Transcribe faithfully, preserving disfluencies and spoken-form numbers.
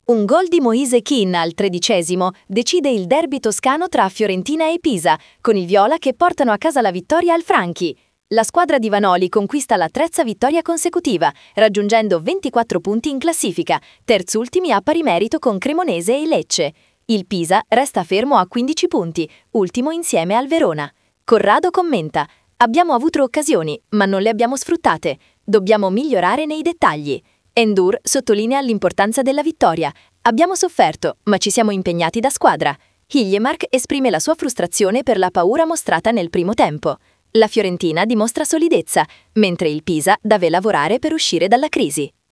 Un gol di Moise Kean al tredicesimo decide il derby toscano tra Fiorentina e Pisa, con i viola che portano a casa la vittoria al Franchi. La squadra di Vanoli conquista la terza vittoria consecutiva, raggiungendo ventiquattro punti in classifica, terzultimi a pari merito con Cremonese e Lecce. Il Pisa resta fermo a quindici punti, ultimo insieme al Verona. Corrado commenta: «Abbiamo avuto occasioni, ma non le abbiamo sfruttate. Dobbiamo migliorare nei dettagli». Endur sottolinea l'importanza della vittoria. «Abbiamo sofferto, ma ci siamo impegnati da squadra». Hiljemark esprime la sua frustrazione per la paura mostrata nel primo tempo. La Fiorentina dimostra solidezza, mentre il Pisa deve lavorare per uscire dalla crisi.